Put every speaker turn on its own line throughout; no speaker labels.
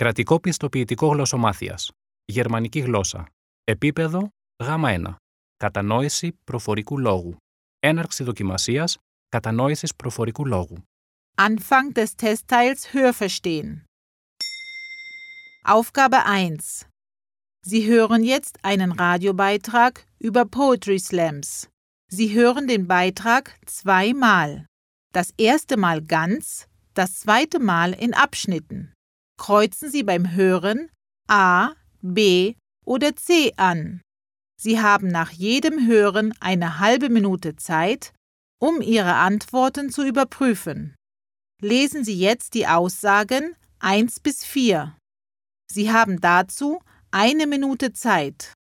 Κρατικό πιστοποιητικό γλωσσομάθειας. Γερμανική γλώσσα. Επίπεδο Γ1. Κατανόηση προφορικού λόγου. Έναρξη δοκιμασίας κατανόησης προφορικού λόγου.
Anfang des Testteils Hörverstehen. Aufgabe 1. Sie hören jetzt einen Radiobeitrag über Poetry Slams. Sie hören den Beitrag zweimal. Das erste Mal ganz, das zweite Mal in Abschnitten. Kreuzen Sie beim Hören A, B oder C an. Sie haben nach jedem Hören eine halbe Minute Zeit, um Ihre Antworten zu überprüfen. Lesen Sie jetzt die Aussagen 1 bis 4. Sie haben dazu 1 Minute Zeit.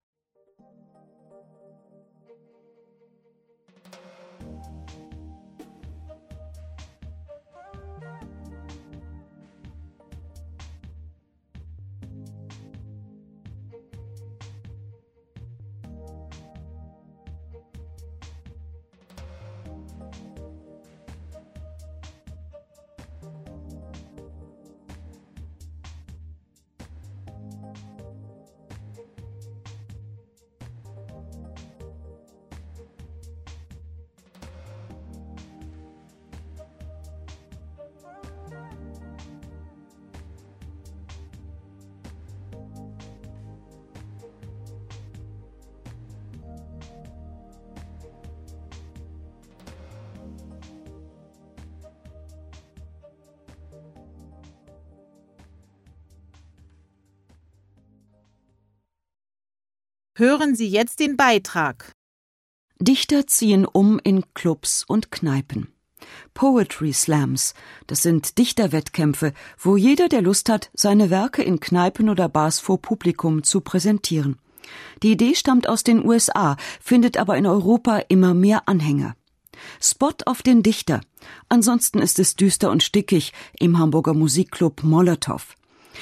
Hören Sie jetzt den Beitrag.
Dichter ziehen um in Clubs und Kneipen. Poetry Slams, das sind Dichterwettkämpfe, wo jeder, der Lust hat, seine Werke in Kneipen oder Bars vor Publikum zu präsentieren. Die Idee stammt aus den USA, findet aber in Europa immer mehr Anhänger. Spot auf den Dichter. Ansonsten ist es düster und stickig im Hamburger Musikclub Molotow.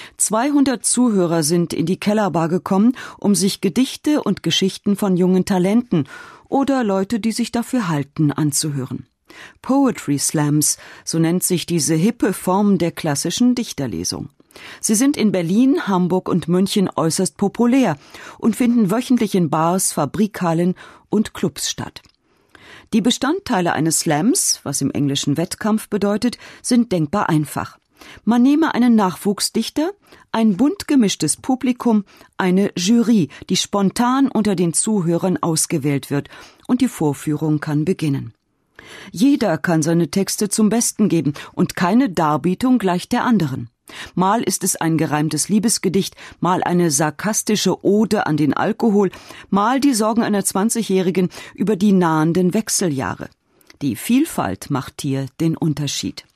200 Zuhörer sind in die Kellerbar gekommen, um sich Gedichte und Geschichten von jungen Talenten oder Leute, die sich dafür halten, anzuhören. Poetry Slams, so nennt sich diese hippe Form der klassischen Dichterlesung. Sie sind in Berlin, Hamburg und München äußerst populär und finden wöchentlich in Bars, Fabrikhallen und Clubs statt. Die Bestandteile eines Slams, was im Englischen Wettkampf bedeutet, sind denkbar einfach. Man nehme einen Nachwuchsdichter, ein bunt gemischtes Publikum, eine Jury, die spontan unter den Zuhörern ausgewählt wird, und die Vorführung kann beginnen. Jeder kann seine Texte zum Besten geben und keine Darbietung gleicht der anderen. Mal ist es ein gereimtes Liebesgedicht, mal eine sarkastische Ode an den Alkohol, mal die Sorgen einer 20-Jährigen über die nahenden Wechseljahre. Die Vielfalt macht hier den Unterschied.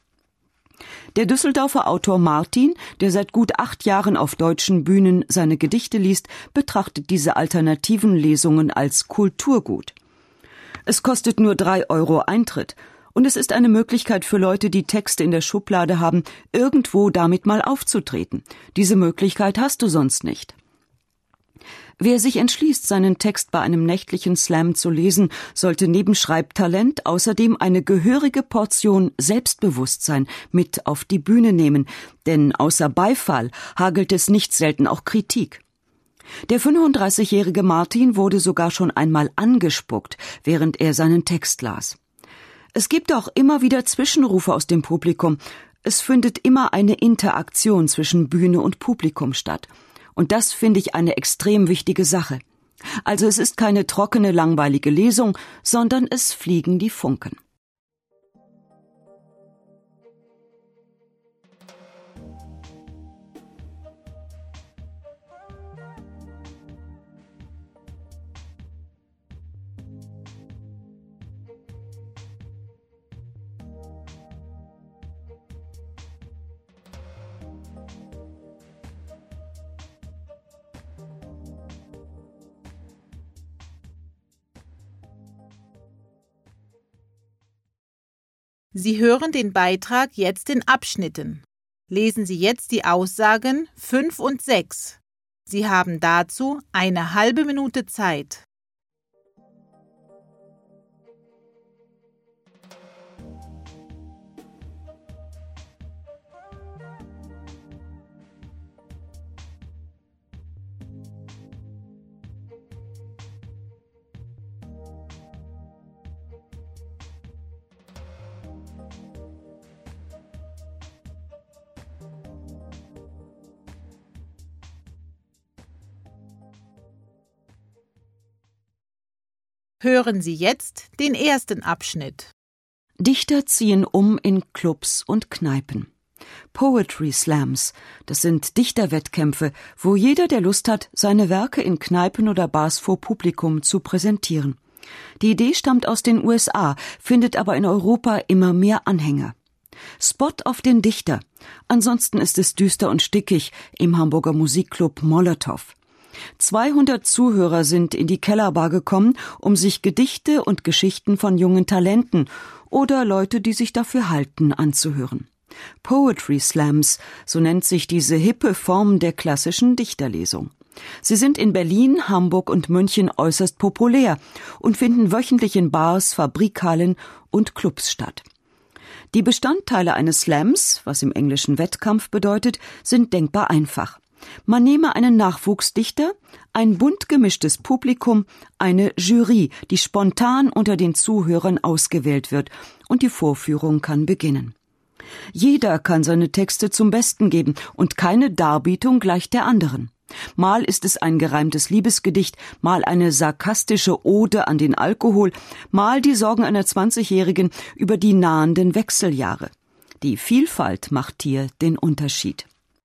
Der Düsseldorfer Autor Martin, der seit gut 8 Jahren auf deutschen Bühnen seine Gedichte liest, betrachtet diese alternativen Lesungen als Kulturgut. Es kostet nur 3 € Eintritt und es ist eine Möglichkeit für Leute, die Texte in der Schublade haben, irgendwo damit mal aufzutreten. Diese Möglichkeit hast du sonst nicht. Wer sich entschließt, seinen Text bei einem nächtlichen Slam zu lesen, sollte neben Schreibtalent außerdem eine gehörige Portion Selbstbewusstsein mit auf die Bühne nehmen, denn außer Beifall hagelt es nicht selten auch Kritik. Der 35-jährige Martin wurde sogar schon einmal angespuckt, während er seinen Text las. Es gibt auch immer wieder Zwischenrufe aus dem Publikum. Es findet immer eine Interaktion zwischen Bühne und Publikum statt. Und das finde ich eine extrem wichtige Sache. Also es ist keine trockene, langweilige Lesung, sondern es fliegen die Funken.
Sie hören den Beitrag jetzt in Abschnitten. Lesen Sie jetzt die Aussagen 5 und 6. Sie haben dazu eine halbe Minute Zeit. Hören Sie jetzt den ersten Abschnitt.
Dichter ziehen um in Clubs und Kneipen. Poetry Slams, das sind Dichterwettkämpfe, wo jeder, der Lust hat, seine Werke in Kneipen oder Bars vor Publikum zu präsentieren. Die Idee stammt aus den USA, findet aber in Europa immer mehr Anhänger. Spot auf den Dichter. Ansonsten ist es düster und stickig im Hamburger Musikclub Molotow. 200 Zuhörer sind in die Kellerbar gekommen, um sich Gedichte und Geschichten von jungen Talenten oder Leute, die sich dafür halten, anzuhören. Poetry Slams, so nennt sich diese hippe Form der klassischen Dichterlesung. Sie sind in Berlin, Hamburg und München äußerst populär und finden wöchentlich in Bars, Fabrikhallen und Clubs statt. Die Bestandteile eines Slams, was im Englischen Wettkampf bedeutet, sind denkbar einfach. Man nehme einen Nachwuchsdichter, ein bunt gemischtes Publikum, eine Jury, die spontan unter den Zuhörern ausgewählt wird, und die Vorführung kann beginnen. Jeder kann seine Texte zum Besten geben und keine Darbietung gleicht der anderen. Mal ist es ein gereimtes Liebesgedicht, mal eine sarkastische Ode an den Alkohol, mal die Sorgen einer 20-Jährigen über die nahenden Wechseljahre. Die Vielfalt macht hier den Unterschied.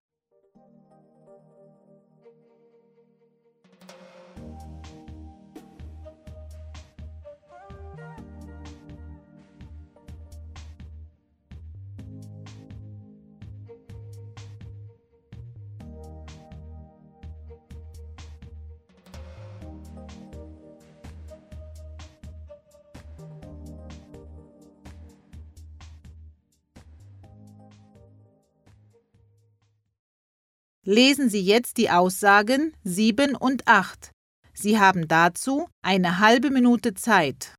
Lesen Sie jetzt die Aussagen 7 und 8. Sie haben dazu eine halbe Minute Zeit.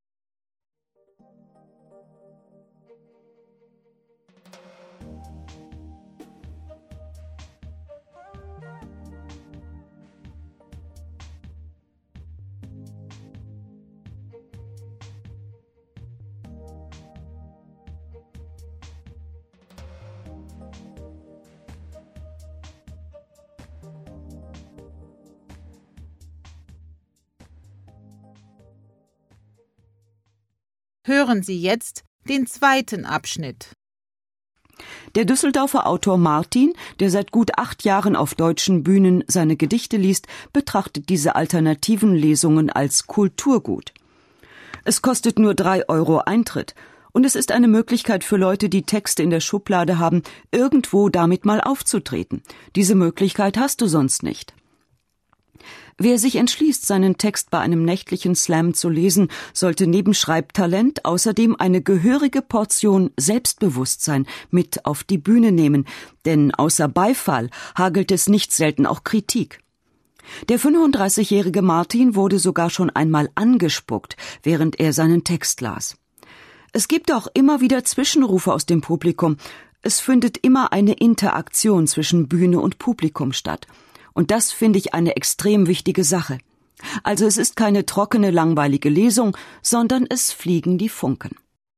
Hören Sie jetzt den zweiten Abschnitt.
Der Düsseldorfer Autor Martin, der seit gut 8 Jahren auf deutschen Bühnen seine Gedichte liest, betrachtet diese alternativen Lesungen als Kulturgut. Es kostet nur 3 Euro Eintritt und es ist eine Möglichkeit für Leute, die Texte in der Schublade haben, irgendwo damit mal aufzutreten. Diese Möglichkeit hast du sonst nicht. Wer sich entschließt, seinen Text bei einem nächtlichen Slam zu lesen, sollte neben Schreibtalent außerdem eine gehörige Portion Selbstbewusstsein mit auf die Bühne nehmen, denn außer Beifall hagelt es nicht selten auch Kritik. Der 35-jährige Martin wurde sogar schon einmal angespuckt, während er seinen Text las. Es gibt auch immer wieder Zwischenrufe aus dem Publikum. Es findet immer eine Interaktion zwischen Bühne und Publikum statt. Und das finde ich eine extrem wichtige Sache. Also es ist keine trockene, langweilige Lesung, sondern es fliegen die Funken.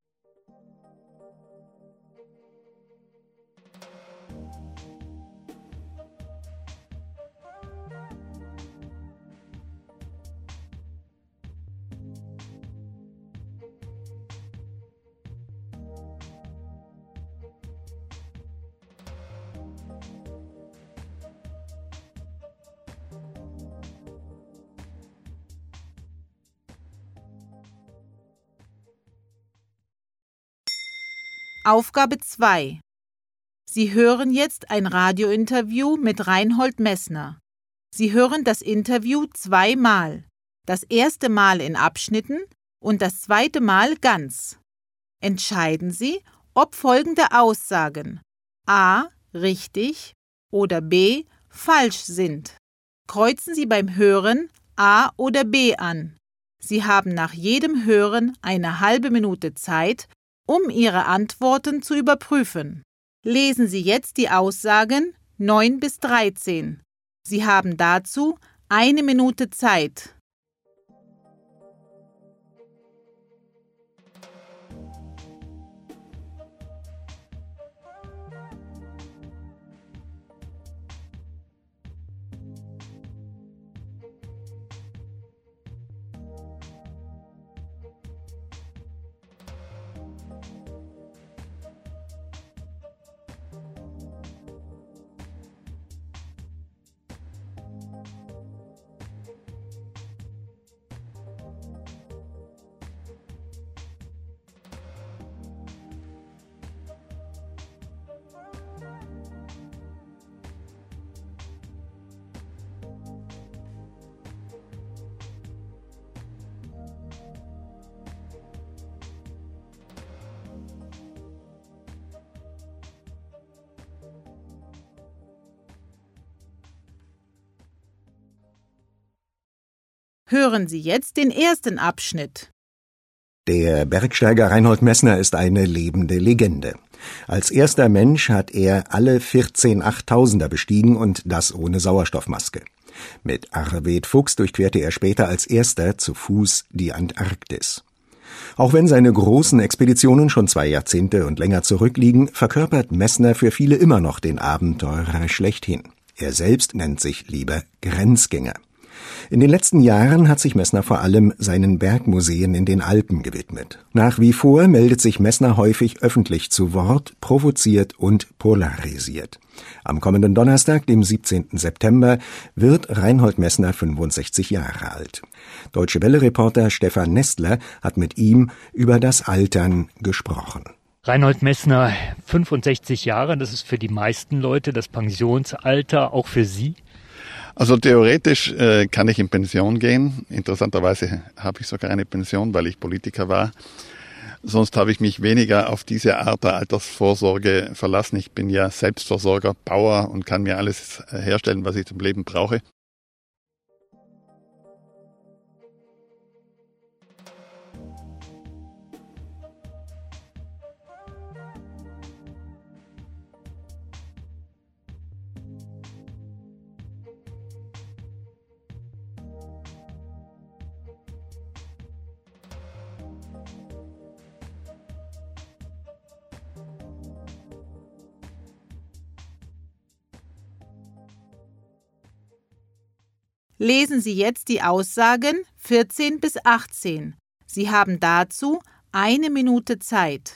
Aufgabe 2. Sie hören jetzt ein Radiointerview mit Reinhold Messner. Sie hören das Interview 2 Mal. Das erste Mal in Abschnitten und das zweite Mal ganz. Entscheiden Sie, ob folgende Aussagen A. richtig oder B. falsch sind. Kreuzen Sie beim Hören A oder B an. Sie haben nach jedem Hören eine halbe Minute Zeit, um Ihre Antworten zu überprüfen. Lesen Sie jetzt die Aussagen 9 bis 13. Sie haben dazu eine Minute Zeit. Hören Sie jetzt den ersten Abschnitt.
Der Bergsteiger Reinhold Messner ist eine lebende Legende. Als erster Mensch hat er alle 14 Achttausender bestiegen und das ohne Sauerstoffmaske. Mit Arvid Fuchs durchquerte er später als erster zu Fuß die Antarktis. Auch wenn seine großen Expeditionen schon 2 Jahrzehnte und länger zurückliegen, verkörpert Messner für viele immer noch den Abenteurer schlechthin. Er selbst nennt sich lieber Grenzgänger. In den letzten Jahren hat sich Messner vor allem seinen Bergmuseen in den Alpen gewidmet. Nach wie vor meldet sich Messner häufig öffentlich zu Wort, provoziert und polarisiert. Am kommenden Donnerstag, dem 17. September, wird Reinhold Messner 65 Jahre alt. Deutsche Welle-Reporter Stefan Nestler hat mit ihm über das Altern gesprochen.
Reinhold Messner, 65 Jahre, das ist für die meisten Leute das Pensionsalter, auch für Sie?
Also theoretisch kann ich in Pension gehen. Interessanterweise habe ich sogar eine Pension, weil ich Politiker war. Sonst habe ich mich weniger auf diese Art der Altersvorsorge verlassen. Ich bin ja Selbstversorger, Bauer und kann mir alles herstellen, was ich zum Leben brauche.
Lesen Sie jetzt die Aussagen 14 bis 18. Sie haben dazu 1 Minute Zeit.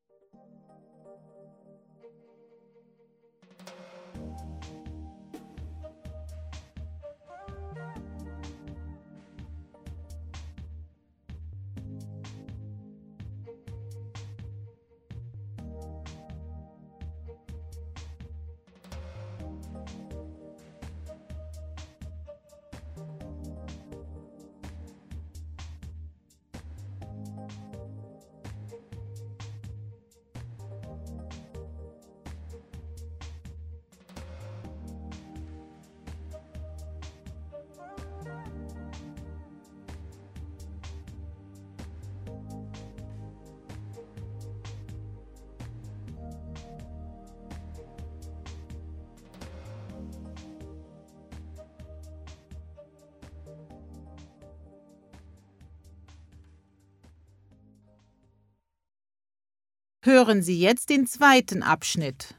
Hören Sie jetzt den zweiten Abschnitt.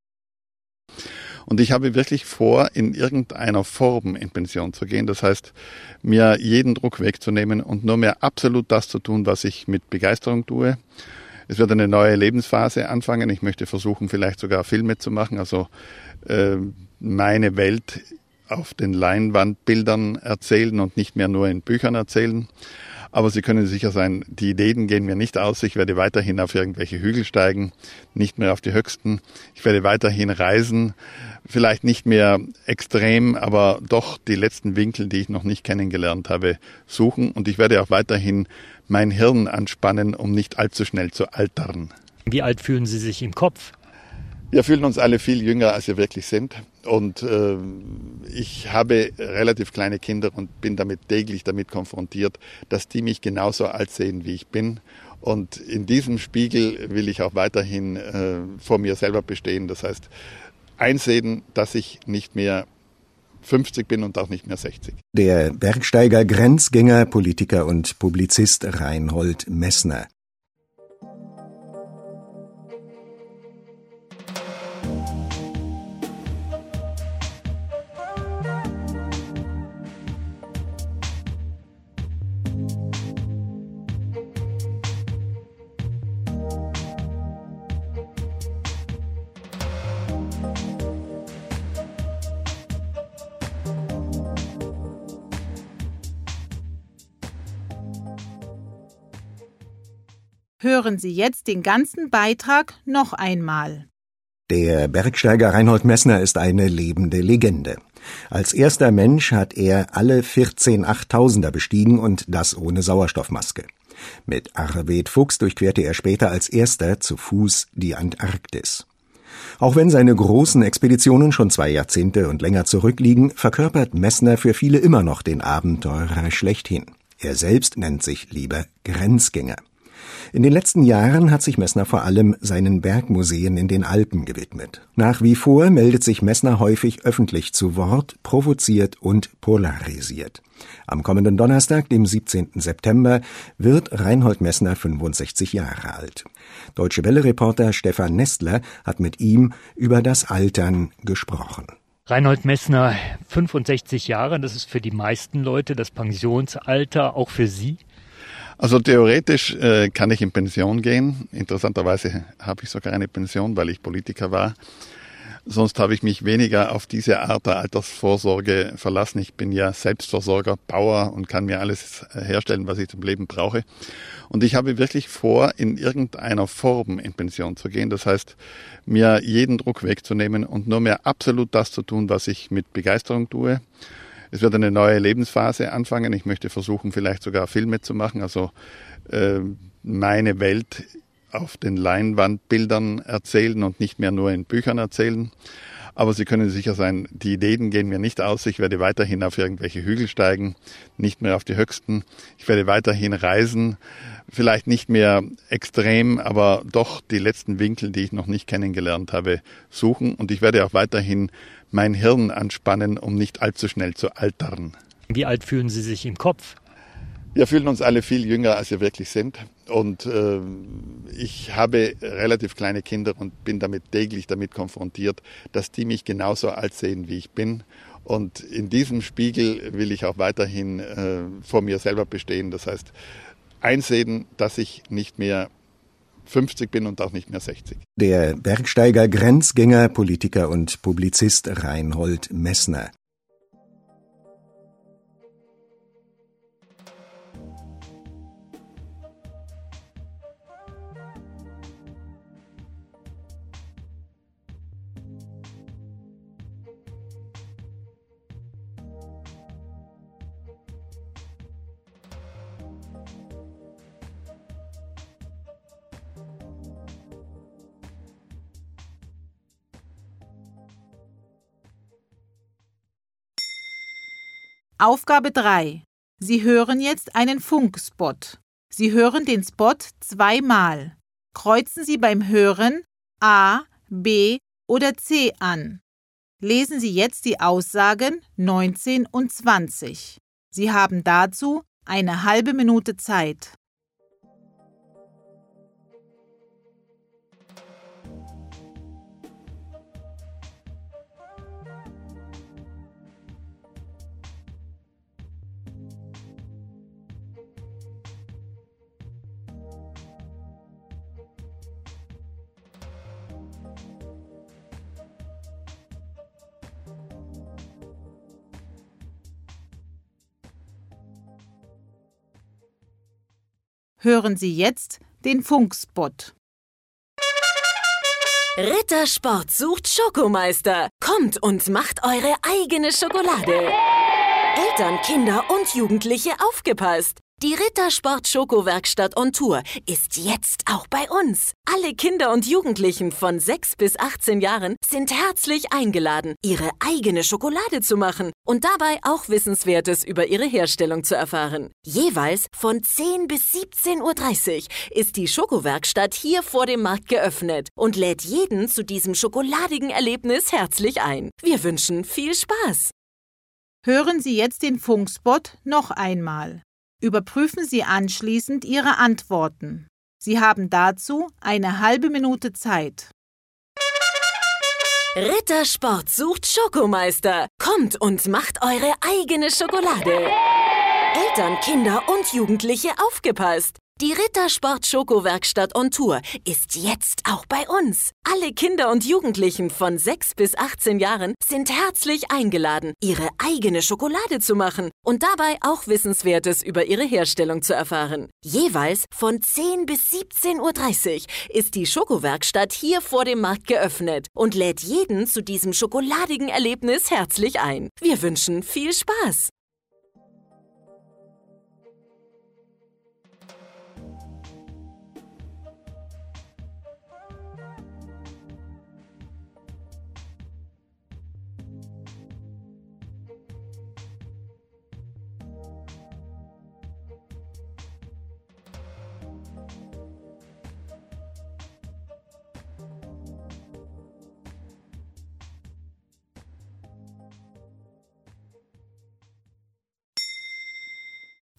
Und ich habe wirklich vor, in irgendeiner Form in Pension zu gehen. Das heißt, mir jeden Druck wegzunehmen und nur mehr absolut das zu tun, was ich mit Begeisterung tue. Es wird eine neue Lebensphase anfangen. Ich möchte versuchen, vielleicht sogar Filme zu machen, also meine Welt auf den Leinwandbildern erzählen und nicht mehr nur in Büchern erzählen. Aber Sie können sicher sein, die Ideen gehen mir nicht aus. Ich werde weiterhin auf irgendwelche Hügel steigen, nicht mehr auf die höchsten. Ich werde weiterhin reisen, vielleicht nicht mehr extrem, aber doch die letzten Winkel, die ich noch nicht kennengelernt habe, suchen. Und ich werde auch weiterhin mein Hirn anspannen, um nicht allzu schnell zu altern.
Wie alt fühlen Sie sich im Kopf?
Wir fühlen uns alle viel jünger, als wir wirklich sind. Und ich habe relativ kleine Kinder und bin täglich damit konfrontiert, dass die mich genauso alt sehen, wie ich bin. Und in diesem Spiegel will ich auch weiterhin vor mir selber bestehen. Das heißt, einsehen, dass ich nicht mehr 50 bin und auch nicht mehr 60.
Der Bergsteiger, Grenzgänger, Politiker und Publizist Reinhold Messner.
Hören Sie jetzt den ganzen Beitrag noch einmal.
Der Bergsteiger Reinhold Messner ist eine lebende Legende. Als erster Mensch hat er alle 14 Achttausender bestiegen und das ohne Sauerstoffmaske. Mit Arvid Fuchs durchquerte er später als erster zu Fuß die Antarktis. Auch wenn seine großen Expeditionen schon 2 Jahrzehnte und länger zurückliegen, verkörpert Messner für viele immer noch den Abenteurer schlechthin. Er selbst nennt sich lieber Grenzgänger. In den letzten Jahren hat sich Messner vor allem seinen Bergmuseen in den Alpen gewidmet. Nach wie vor meldet sich Messner häufig öffentlich zu Wort, provoziert und polarisiert. Am kommenden Donnerstag, dem 17. September, wird Reinhold Messner 65 Jahre alt. Deutsche Welle-Reporter Stefan Nestler hat mit ihm über das Altern gesprochen.
Reinhold Messner, 65 Jahre, das ist für die meisten Leute das Pensionsalter, auch für Sie?
Also theoretisch kann ich in Pension gehen. Interessanterweise habe ich sogar eine Pension, weil ich Politiker war. Sonst habe ich mich weniger auf diese Art der Altersvorsorge verlassen. Ich bin ja Selbstversorger, Bauer und kann mir alles herstellen, was ich zum Leben brauche. Und ich habe wirklich vor, in irgendeiner Form in Pension zu gehen. Das heißt, mir jeden Druck wegzunehmen und nur mehr absolut das zu tun, was ich mit Begeisterung tue. Es wird eine neue Lebensphase anfangen. Ich möchte versuchen, vielleicht sogar Filme zu machen, also meine Welt auf den Leinwandbildern erzählen und nicht mehr nur in Büchern erzählen. Aber Sie können sicher sein, die Ideen gehen mir nicht aus. Ich werde weiterhin auf irgendwelche Hügel steigen, nicht mehr auf die höchsten. Ich werde weiterhin reisen, vielleicht nicht mehr extrem, aber doch die letzten Winkel, die ich noch nicht kennengelernt habe, suchen. Und ich werde auch weiterhin mein Hirn anspannen, um nicht allzu schnell zu altern.
Wie alt fühlen Sie sich im Kopf?
Wir fühlen uns alle viel jünger, als wir wirklich sind. Und ich habe relativ kleine Kinder und bin täglich damit konfrontiert, dass die mich genauso alt sehen, wie ich bin. Und in diesem Spiegel will ich auch weiterhin vor mir selber bestehen. Das heißt, einsehen, dass ich nicht mehr 50 bin und auch nicht mehr 60.
Der Bergsteiger, Grenzgänger, Politiker und Publizist Reinhold Messner.
Aufgabe 3. Sie hören jetzt einen Funkspot. Sie hören den Spot 2-mal. Kreuzen Sie beim Hören A, B oder C an. Lesen Sie jetzt die Aussagen 19 und 20. Sie haben dazu eine halbe Minute Zeit. Hören Sie jetzt den Funkspot.
Rittersport sucht Schokomeister. Kommt und macht eure eigene Schokolade. Eltern, Kinder und Jugendliche aufgepasst. Die Rittersport Schokowerkstatt on Tour ist jetzt auch bei uns. Alle Kinder und Jugendlichen von 6 bis 18 Jahren sind herzlich eingeladen, ihre eigene Schokolade zu machen und dabei auch Wissenswertes über ihre Herstellung zu erfahren. Jeweils von 10 bis 17:30 Uhr ist die Schokowerkstatt hier vor dem Markt geöffnet und lädt jeden zu diesem schokoladigen Erlebnis herzlich ein. Wir wünschen viel Spaß.
Hören Sie jetzt den Funkspot noch einmal. Überprüfen Sie anschließend Ihre Antworten. Sie haben dazu eine halbe Minute Zeit.
Rittersport sucht Schokomeister. Kommt und macht eure eigene Schokolade. Eltern, Kinder und Jugendliche aufgepasst. Die Rittersport Schokowerkstatt on Tour ist jetzt auch bei uns. Alle Kinder und Jugendlichen von 6 bis 18 Jahren sind herzlich eingeladen, ihre eigene Schokolade zu machen und dabei auch Wissenswertes über ihre Herstellung zu erfahren. Jeweils von 10 bis 17:30 Uhr ist die Schokowerkstatt hier vor dem Markt geöffnet und lädt jeden zu diesem schokoladigen Erlebnis herzlich ein. Wir wünschen viel Spaß.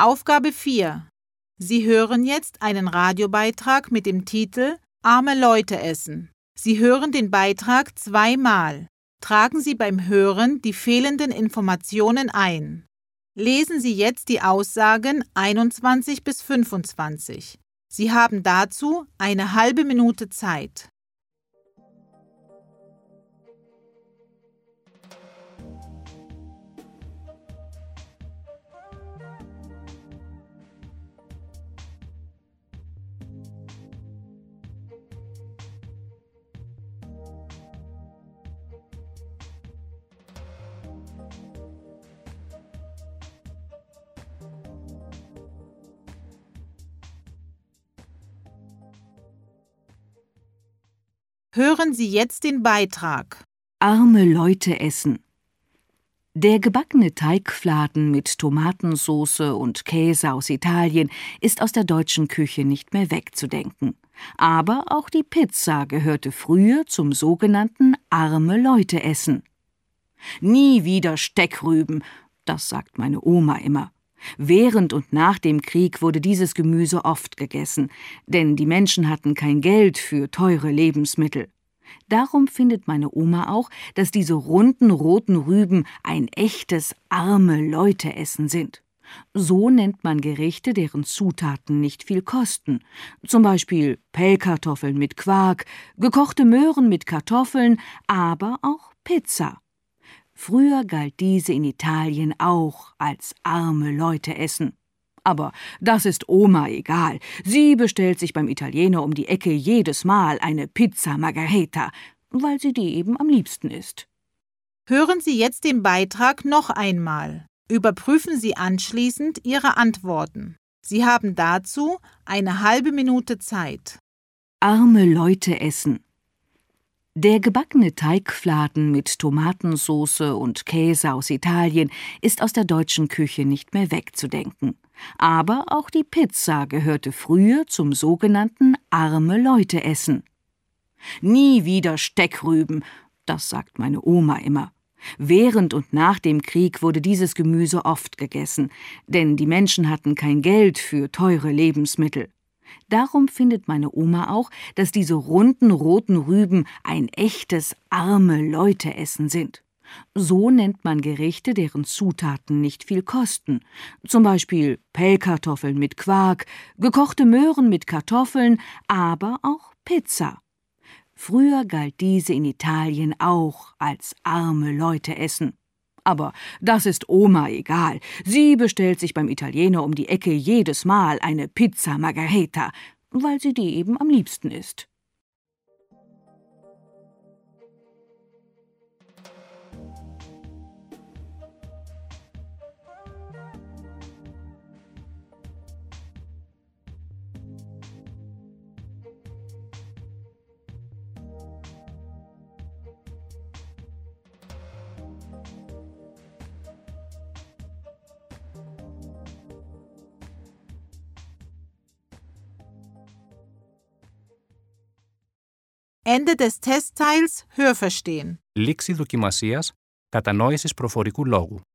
Aufgabe 4. Sie hören jetzt einen Radiobeitrag mit dem Titel Arme Leute essen. Sie hören den Beitrag 2-mal. Tragen Sie beim Hören die fehlenden Informationen ein. Lesen Sie jetzt die Aussagen 21 bis 25. Sie haben dazu eine halbe Minute Zeit. Hören Sie jetzt den Beitrag.
Arme Leute essen. Der gebackene Teigfladen mit Tomatensauce und Käse aus Italien ist aus der deutschen Küche nicht mehr wegzudenken. Aber auch die Pizza gehörte früher zum sogenannten arme Leute essen. Nie wieder Steckrüben, das sagt meine Oma immer. Während und nach dem Krieg wurde dieses Gemüse oft gegessen, denn die Menschen hatten kein Geld für teure Lebensmittel. Darum findet meine Oma auch, dass diese runden roten Rüben ein echtes arme Leute-Essen sind. So nennt man Gerichte, deren Zutaten nicht viel kosten. Zum Beispiel Pellkartoffeln mit Quark, gekochte Möhren mit Kartoffeln, aber auch Pizza. Früher galt diese in Italien auch als arme Leute essen. Aber das ist Oma egal. Sie bestellt sich beim Italiener um die Ecke jedes Mal eine Pizza Margherita, weil sie die eben am liebsten isst.
Hören Sie jetzt den Beitrag noch einmal. Überprüfen Sie anschließend Ihre Antworten. Sie haben dazu eine halbe Minute Zeit.
Arme Leute essen. Der gebackene Teigfladen mit Tomatensauce und Käse aus Italien ist aus der deutschen Küche nicht mehr wegzudenken. Aber auch die Pizza gehörte früher zum sogenannten arme Leute essen. Nie wieder Steckrüben, das sagt meine Oma immer. Während und nach dem Krieg wurde dieses Gemüse oft gegessen, denn die Menschen hatten kein Geld für teure Lebensmittel. Darum findet meine Oma auch, dass diese runden roten Rüben ein echtes arme Leute-Essen sind. So nennt man Gerichte, deren Zutaten nicht viel kosten. Zum Beispiel Pellkartoffeln mit Quark, gekochte Möhren mit Kartoffeln, aber auch Pizza. Früher galt diese in Italien auch als arme Leute essen. Aber das ist Oma egal. Sie bestellt sich beim Italiener um die Ecke jedes Mal eine Pizza Margherita, weil sie die eben am liebsten isst.
Ende des Testteils Hörverstehen.
Λήξη δοκιμασίας κατανόησης προφορικού λόγου.